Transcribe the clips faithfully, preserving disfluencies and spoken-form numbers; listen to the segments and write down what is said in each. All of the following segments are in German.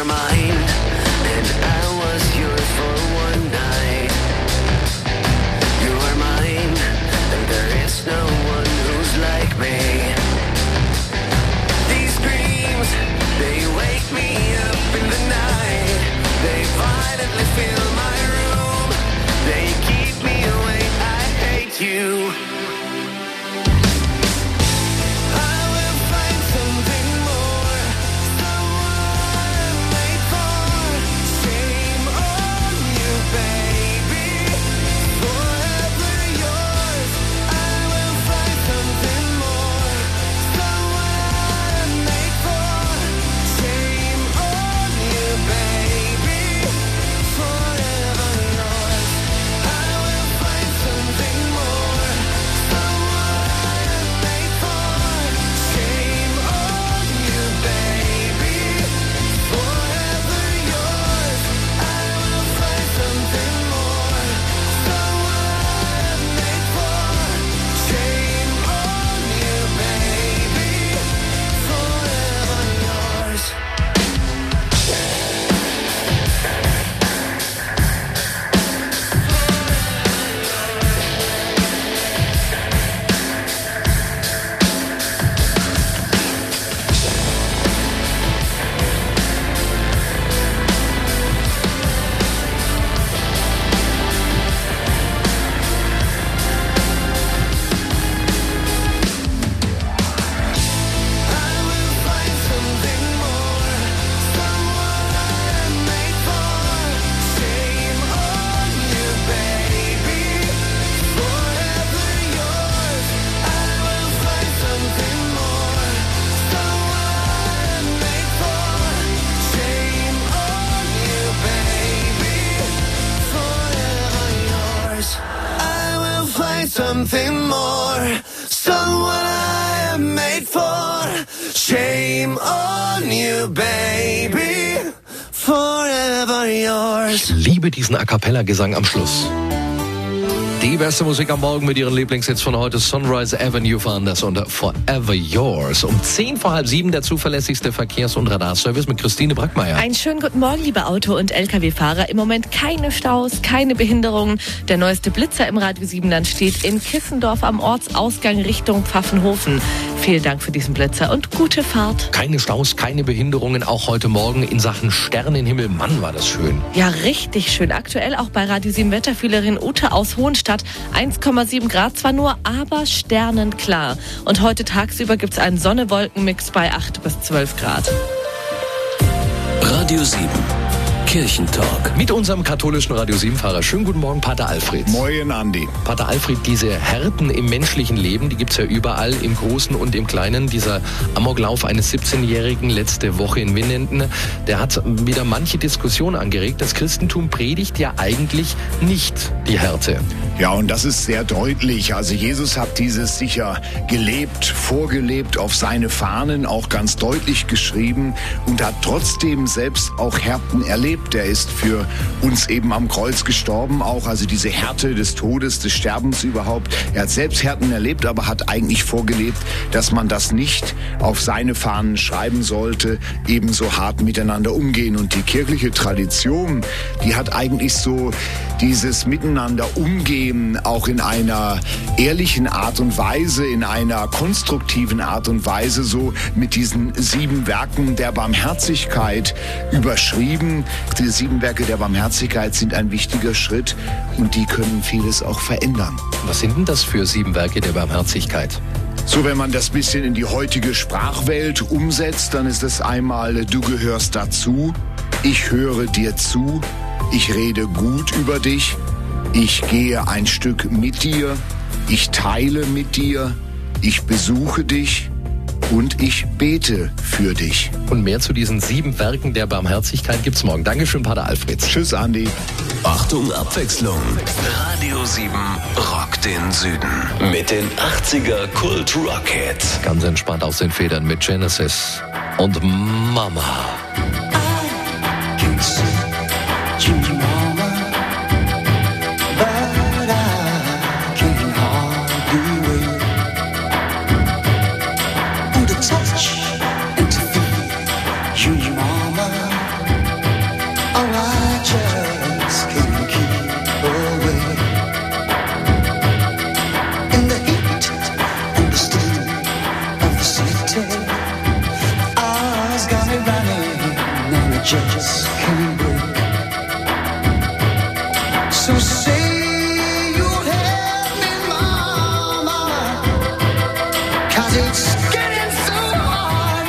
were mine, and I was yours for one night. You are mine, and there is no one who's like me. These dreams, they wake me up in the night. They violently fill my room. They keep me awake. I hate you. Something more, someone I am made for. Shame on you, baby, forever yours. Ich liebe diesen A Cappella-Gesang am Schluss. Die beste Musik am Morgen mit ihren Lieblingshits von heute. Sunrise Avenue fahren das und Forever Yours. Um zehn vor halb sieben der zuverlässigste Verkehrs- und Radarservice mit Christine Brackmeier. Einen schönen guten Morgen, liebe Auto- und L K W-Fahrer. Im Moment keine Staus, keine Behinderungen. Der neueste Blitzer im Radio Siebenland steht in Kissendorf am Ortsausgang Richtung Pfaffenhofen. Vielen Dank für diesen Blitzer und gute Fahrt. Keine Staus, keine Behinderungen, auch heute Morgen in Sachen Sternenhimmel. Mann, war das schön. Ja, richtig schön. Aktuell auch bei Radio sieben Wetterfühlerin Ute aus Hohenstadt. eins Komma sieben Grad zwar nur, aber sternenklar. Und heute tagsüber gibt es einen Sonne-Wolken-Mix bei acht bis zwölf Grad. Radio sieben. Kirchentalk. Mit unserem katholischen Radio sieben-Fahrer. Schönen guten Morgen, Pater Alfred. Moin, Andi. Pater Alfred, diese Härten im menschlichen Leben, die gibt's ja überall, im Großen und im Kleinen. Dieser Amoklauf eines siebzehnjährigen letzte Woche in Winnenden, der hat wieder manche Diskussion angeregt. Das Christentum predigt ja eigentlich nicht die Härte. Ja, und das ist sehr deutlich. Also Jesus hat dieses sicher gelebt, vorgelebt, auf seine Fahnen auch ganz deutlich geschrieben und hat trotzdem selbst auch Härten erlebt. Er ist für uns eben am Kreuz gestorben, auch also diese Härte des Todes, des Sterbens überhaupt. Er hat selbst Härten erlebt, aber hat eigentlich vorgelebt, dass man das nicht auf seine Fahnen schreiben sollte, ebenso hart miteinander umgehen. Und die kirchliche Tradition, die hat eigentlich so dieses Miteinander umgehen, auch in einer ehrlichen Art und Weise, in einer konstruktiven Art und Weise, so mit diesen sieben Werken der Barmherzigkeit überschrieben. Die sieben Werke der Barmherzigkeit sind ein wichtiger Schritt und die können vieles auch verändern. Was sind denn das für sieben Werke der Barmherzigkeit? So, wenn man das bisschen in die heutige Sprachwelt umsetzt, dann ist es einmal, du gehörst dazu, ich höre dir zu, ich rede gut über dich, ich gehe ein Stück mit dir, ich teile mit dir, ich besuche dich und ich bete für dich. Und mehr zu diesen sieben Werken der Barmherzigkeit gibt's morgen. Dankeschön, Pater Alfred. Tschüss, Andi. Achtung, Abwechslung. Radio sieben rockt den Süden. Mit den achtziger Kult Rock Hits. Ganz entspannt aus den Federn mit Genesis und Mama. Touch and to feel you, your mama. got me running and I just can't breathe. So say you help me, mama, 'cause it's getting so hard.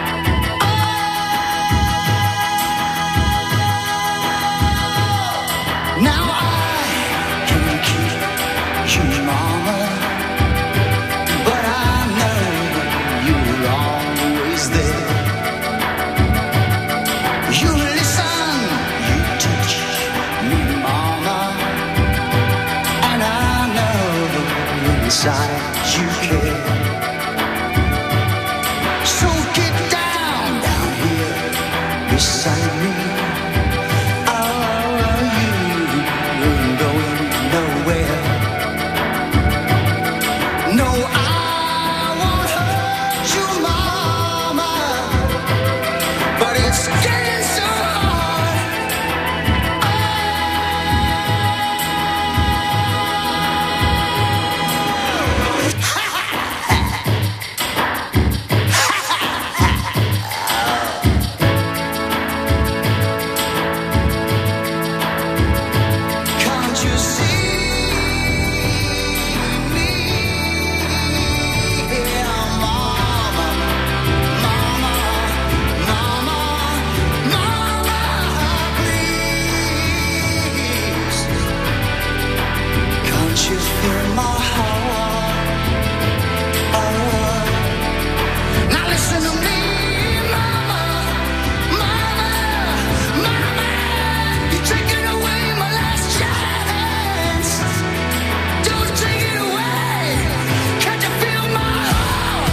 Oh, now I can't keep you, mama, but I know you're always there. You listen, you teach me, mama, and I know inside you care. So get down, down here beside me. Oh, you ain't going nowhere. No, I won't hurt you, mama, but it's getting so hard. Can't you see me here, mama, mama, mama, mama, please? Can't you feel my heart? Oh, now listen to me, mama, mama, mama. You're taking away my last chance. Don't take it away. Can't you feel my heart?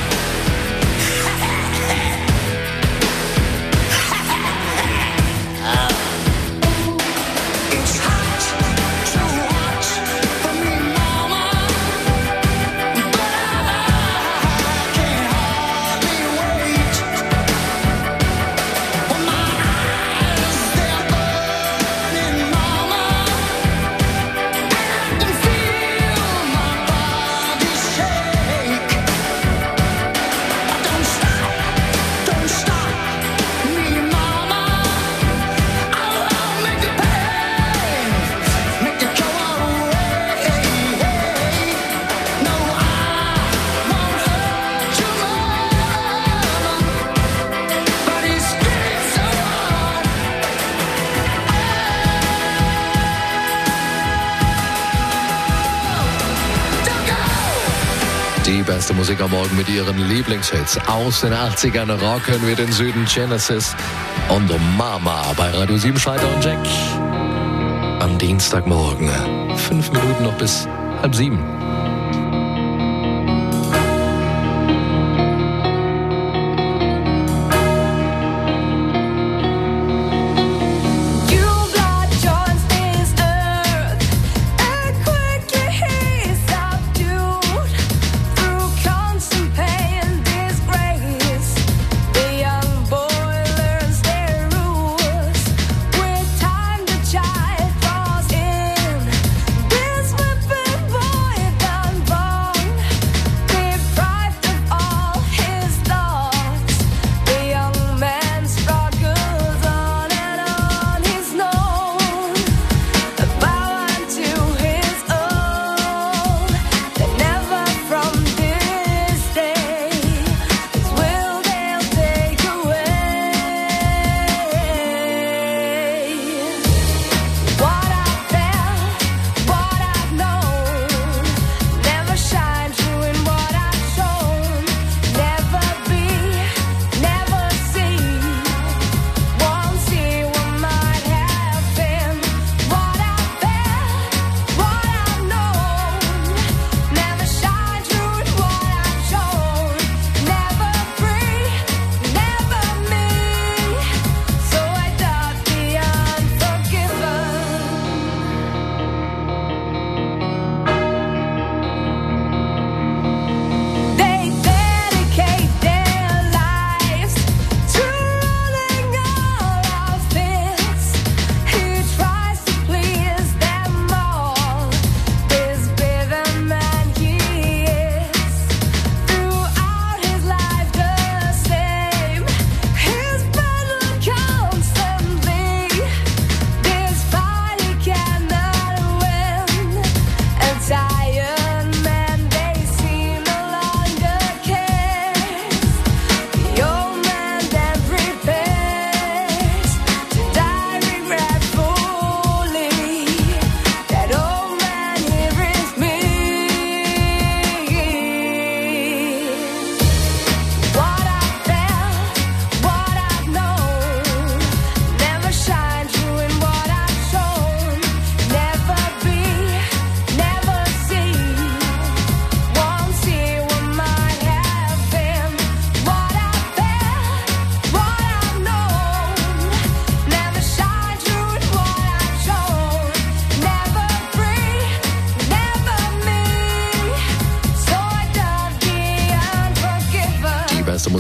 It's hot, too hot for me, mama, but I can't hardly wait. For my eyes, they're burning, mama, and I can feel my body shake. Don't stop, don't stop me, mama. I'll make the pain, make it go away. No, I won't hurt you, mama, but it's getting so hard. Don't go. Die beste Musik am Morgen mit ihren Lieblingshits aus den achtzigern. Rocken wir den Süden, Genesis und Mama bei Radio sieben, Schalter und Jack. Am Dienstagmorgen. Fünf Minuten noch bis halb sieben. You got joints this earth, earthquake your haze subdued through constant pain, disgrace. The young boilers, their rules. With time the child falls in. This whipping boy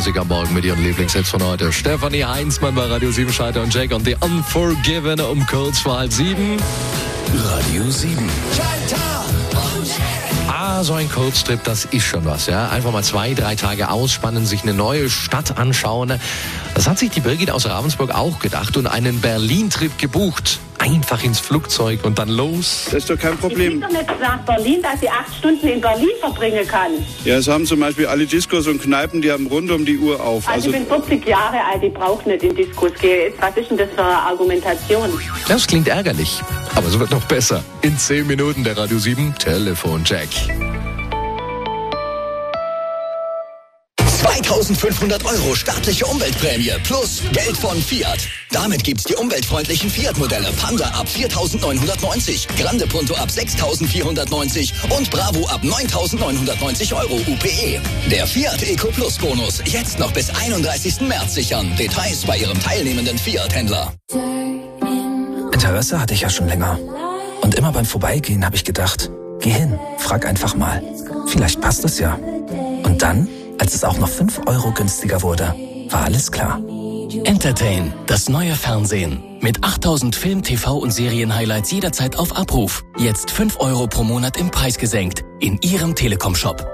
Musik am Morgen mit ihren Lieblingshits von heute. Stefanie Heinzmann bei Radio sieben, Scheiter und Jack und The Unforgiven um kurz vor halb sieben. Radio sieben. Ah, so ein Kurztrip, das ist schon was, ja. Einfach mal zwei, drei Tage ausspannen, sich eine neue Stadt anschauen. Das hat sich die Birgit aus Ravensburg auch gedacht und einen Berlin-Trip gebucht. Einfach ins Flugzeug und dann los. Das ist doch kein Ich Problem. bin doch nicht nach Berlin, dass ich acht Stunden in Berlin verbringen kann. Ja, es haben zum Beispiel alle Diskos und Kneipen, die haben rund um die Uhr auf. Also, ich bin vierzig Jahre alt, ich brauche nicht in Diskos gehen. Was ist denn das für eine Argumentation? Das klingt ärgerlich, aber es wird noch besser. In zehn Minuten der Radio sieben Telefon-Jack. zweitausendfünfhundert Euro staatliche Umweltprämie plus Geld von Fiat. Damit gibt's die umweltfreundlichen Fiat-Modelle Panda ab viertausendneunhundertneunzig, Grande Punto ab sechstausendvierhundertneunzig und Bravo ab neuntausendneunhundertneunzig Euro U P E. Der Fiat Eco Plus Bonus jetzt noch bis einunddreißigsten März sichern. Details bei Ihrem teilnehmenden Fiat-Händler. Interesse hatte ich ja schon länger. Und immer beim Vorbeigehen habe ich gedacht, geh hin, frag einfach mal. Vielleicht passt es ja. Und dann, als es auch noch fünf Euro günstiger wurde, war alles klar. Entertain, das neue Fernsehen. Mit achttausend Film-, T V- und Serien-Highlights jederzeit auf Abruf. Jetzt fünf Euro pro Monat im Preis gesenkt. In Ihrem Telekom-Shop.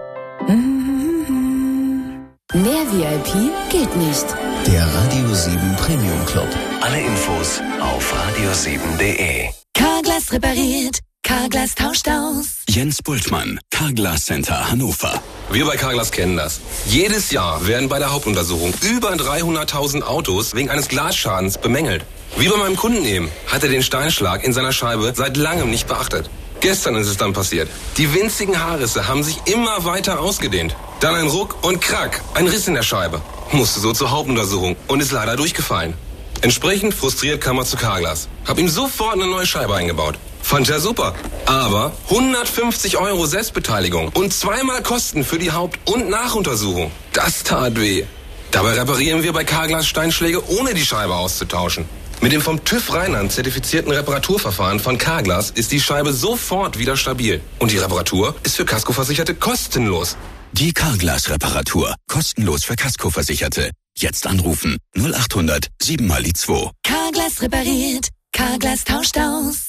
Mehr V I P geht nicht. Der Radio sieben Premium Club. Alle Infos auf radio sieben punkt de. Carglass repariert. Carglass tauscht aus. Jens Bultmann, Carglass Center Hannover. Wir bei Carglass kennen das. Jedes Jahr werden bei der Hauptuntersuchung über dreihunderttausend Autos wegen eines Glasschadens bemängelt. Wie bei meinem Kunden eben hat er den Steinschlag in seiner Scheibe seit langem nicht beachtet. Gestern ist es dann passiert. Die winzigen Haarrisse haben sich immer weiter ausgedehnt. Dann ein Ruck und Krack, ein Riss in der Scheibe. Musste so zur Hauptuntersuchung und ist leider durchgefallen. Entsprechend frustriert kam er zu Carglass. Hab ihm sofort eine neue Scheibe eingebaut. Fand er super. Aber hundertfünfzig Euro Selbstbeteiligung und zweimal Kosten für die Haupt- und Nachuntersuchung. Das tat weh. Dabei reparieren wir bei Carglass Steinschläge, ohne die Scheibe auszutauschen. Mit dem vom TÜV Rheinland zertifizierten Reparaturverfahren von Carglass ist die Scheibe sofort wieder stabil. Und die Reparatur ist für Kaskoversicherte kostenlos. Die Carglass-Reparatur. Kostenlos für Kaskoversicherte. Jetzt anrufen. null achthundert sieben mal die zwei. Carglass repariert. Carglass tauscht aus.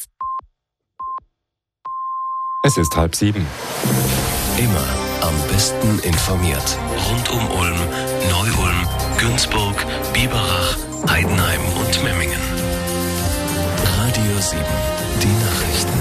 Es ist halb sieben. Immer am besten informiert. Rund um Ulm, Neu-Ulm, Günzburg, Biberach, Heidenheim und Memmingen. Radio sieben, die Nachrichten.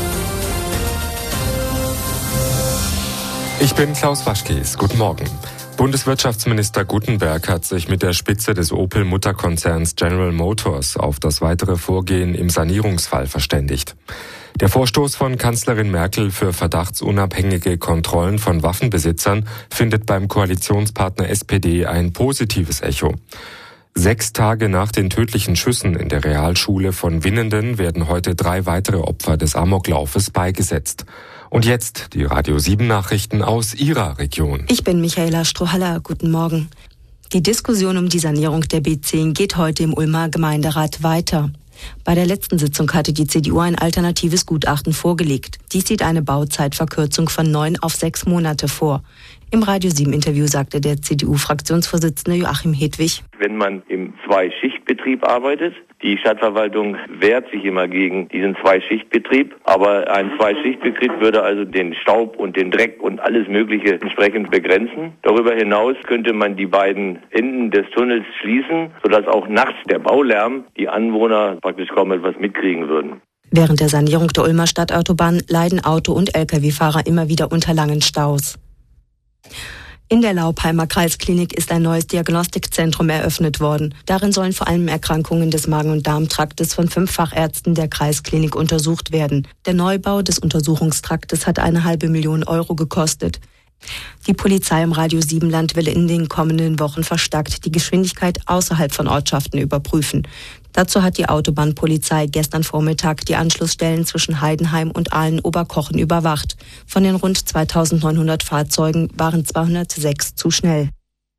Ich bin Klaus Waschkies. Guten Morgen. Bundeswirtschaftsminister Gutenberg hat sich mit der Spitze des Opel-Mutterkonzerns General Motors auf das weitere Vorgehen im Sanierungsfall verständigt. Der Vorstoß von Kanzlerin Merkel für verdachtsunabhängige Kontrollen von Waffenbesitzern findet beim Koalitionspartner S P D ein positives Echo. Sechs Tage nach den tödlichen Schüssen in der Realschule von Winnenden werden heute drei weitere Opfer des Amoklaufes beigesetzt. Und jetzt die Radio sieben Nachrichten aus Ihrer Region. Ich bin Michaela Strohhaller. Guten Morgen. Die Diskussion um die Sanierung der B zehn geht heute im Ulmer Gemeinderat weiter. Bei der letzten Sitzung hatte die C D U ein alternatives Gutachten vorgelegt. Dies sieht eine Bauzeitverkürzung von neun auf sechs Monate vor. Im Radio sieben Interview sagte der C D U-Fraktionsvorsitzende Joachim Hedwig: Wenn man im Zwei-Schicht-Betrieb arbeitet, die Stadtverwaltung wehrt sich immer gegen diesen Zwei-Schicht-Betrieb, aber ein Zwei-Schicht-Betrieb würde also den Staub und den Dreck und alles Mögliche entsprechend begrenzen. Darüber hinaus könnte man die beiden Enden des Tunnels schließen, sodass auch nachts der Baulärm die Anwohner praktisch kaum etwas mitkriegen würden. Während der Sanierung der Ulmer Stadtautobahn leiden Auto- und L K W-Fahrer immer wieder unter langen Staus. In der Laupheimer Kreisklinik ist ein neues Diagnostikzentrum eröffnet worden. Darin sollen vor allem Erkrankungen des Magen- und Darmtraktes von fünf Fachärzten der Kreisklinik untersucht werden. Der Neubau des Untersuchungstraktes hat eine halbe Million Euro gekostet. Die Polizei im Radio Siebenland will in den kommenden Wochen verstärkt die Geschwindigkeit außerhalb von Ortschaften überprüfen. Dazu hat die Autobahnpolizei gestern Vormittag die Anschlussstellen zwischen Heidenheim und Aalen-Oberkochen überwacht. Von den rund zweitausendneunhundert Fahrzeugen waren zweihundertsechs zu schnell.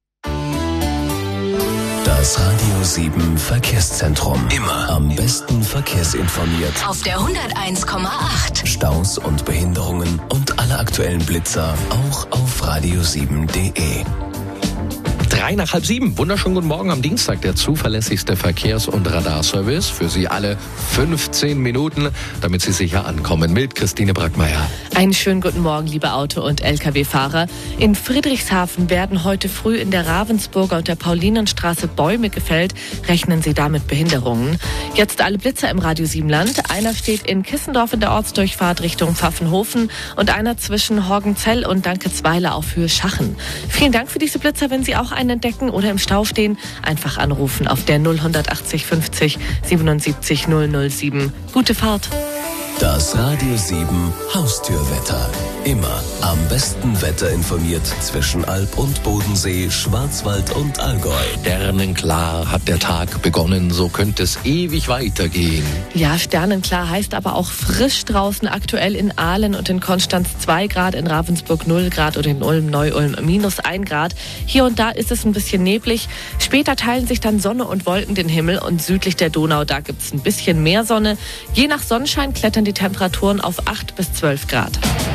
Das Radio sieben Verkehrszentrum. Immer am besten verkehrsinformiert. Auf der hunderteins Komma acht. Staus und Behinderungen und alle aktuellen Blitzer auch auf radio sieben punkt de. Drei nach halb sieben. Wunderschönen guten Morgen am Dienstag. Der zuverlässigste Verkehrs- und Radarservice. Für Sie alle fünfzehn Minuten, damit Sie sicher ankommen. Mit Christine Brackmeier. Einen schönen guten Morgen, liebe Auto- und L K W-Fahrer. In Friedrichshafen werden heute früh in der Ravensburger und der Paulinenstraße Bäume gefällt. Rechnen Sie damit Behinderungen. Jetzt alle Blitzer im Radio Siebenland. Einer steht in Kissendorf in der Ortsdurchfahrt Richtung Pfaffenhofen und einer zwischen Horgenzell und Dankesweiler auf Höhe Schachen. Vielen Dank für diese Blitzer. Wenn Sie auch einen entdecken oder im Stau stehen, einfach anrufen auf der null achtzig fünfzig siebenundsiebzig null null sieben. Gute Fahrt. Das Radio sieben Haustürwetter. Immer am besten Wetter informiert zwischen Alb und Bodensee, Schwarzwald und Allgäu. Sternenklar hat der Tag begonnen, so könnte es ewig weitergehen. Ja, sternenklar heißt aber auch frisch draußen, aktuell in Aalen und in Konstanz zwei Grad, in Ravensburg null Grad oder in Ulm, Neu-Ulm minus ein Grad. Hier und da ist es ein bisschen neblig. Später teilen sich dann Sonne und Wolken den Himmel und südlich der Donau, da gibt es ein bisschen mehr Sonne. Je nach Sonnenschein klettern die Temperaturen auf acht bis zwölf Grad.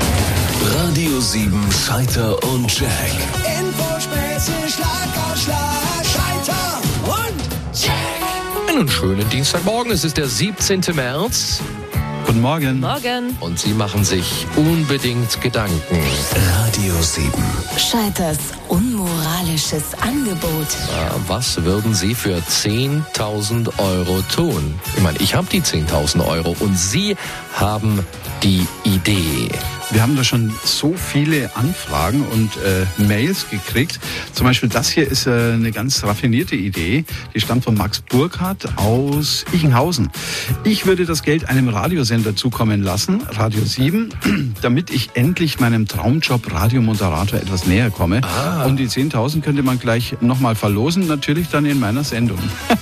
Radio sieben Scheiter und Jack. Infospäße, Schlag auf Schlag, Scheiter und Jack. Einen schönen Dienstagmorgen. Es ist der siebzehnten März. Guten Morgen. Morgen. Und Sie machen sich unbedingt Gedanken. Radio sieben. Scheiters unmoralisches Angebot. Ja, was würden Sie für zehntausend Euro tun? Ich meine, ich habe die zehntausend Euro und Sie haben die Idee. Wir haben da schon so viele Anfragen und äh, Mails gekriegt. Zum Beispiel das hier ist äh, eine ganz raffinierte Idee. Die stammt von Max Burkhardt aus Ichenhausen. Ich würde das Geld einem Radiosender zukommen lassen, Radio sieben, damit ich endlich meinem Traumjob Radiomoderator etwas näher komme. Ah. Und die zehntausend könnte man gleich nochmal verlosen, natürlich dann in meiner Sendung.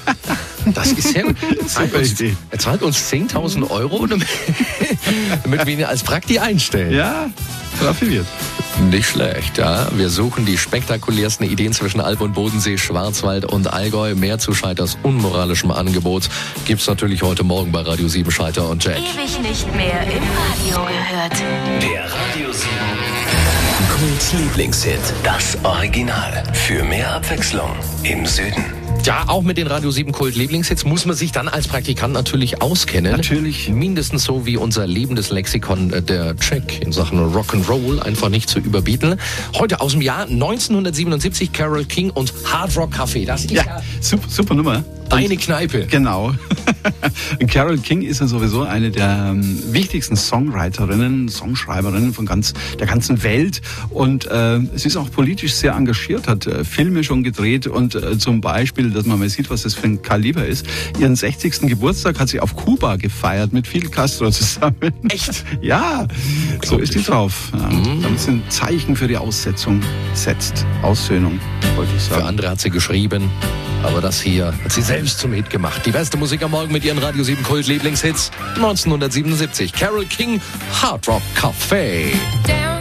Das ist ja gut. Super Idee. Er zahlt uns zehntausend Euro, damit, damit wir ihn als Prakti einstellen. Ja, raffiniert. Nicht schlecht, ja. Wir suchen die spektakulärsten Ideen zwischen Alb und Bodensee, Schwarzwald und Allgäu. Mehr zu Scheiters unmoralischem Angebot gibt's natürlich heute Morgen bei Radio sieben Scheiter und Jack. Ewig nicht mehr im Radio gehört. Der Radio sieben Kult Lieblingshit. Das Original. Für mehr Abwechslung im Süden. Ja, auch mit den Radio sieben Kult Lieblingshits muss man sich dann als Praktikant natürlich auskennen. Natürlich. Mindestens so wie unser lebendes Lexikon äh, der Jack in Sachen Rock'n'Roll einfach nicht zu überbieten. Heute aus dem Jahr neunzehnhundertsiebenundsiebzig Carole King und Hard Rock Café. Das ist ja, Ja, super, super Nummer. deine Kneipe. Genau. Und Carole King ist ja sowieso eine der ähm, wichtigsten Songwriterinnen, Songschreiberinnen von ganz der ganzen Welt. Und äh, sie ist auch politisch sehr engagiert, hat äh, Filme schon gedreht und äh, zum Beispiel, dass man mal sieht, was das für ein Kaliber ist. Ihren sechzigsten Geburtstag hat sie auf Kuba gefeiert mit Fidel Castro zusammen. Echt? Ja, so ist die drauf. Ja, Mhm. damit sie ein Zeichen für die Aussetzung setzt. Aussöhnung, wollte ich sagen. Für andere hat sie geschrieben, aber das hier hat sie selbst zum Hit gemacht. Die beste Musik am Morgen mit ihren Radio sieben Kult Lieblingshits neunzehnhundertsiebenundsiebzig. Carole King, Hard Rock Café. Down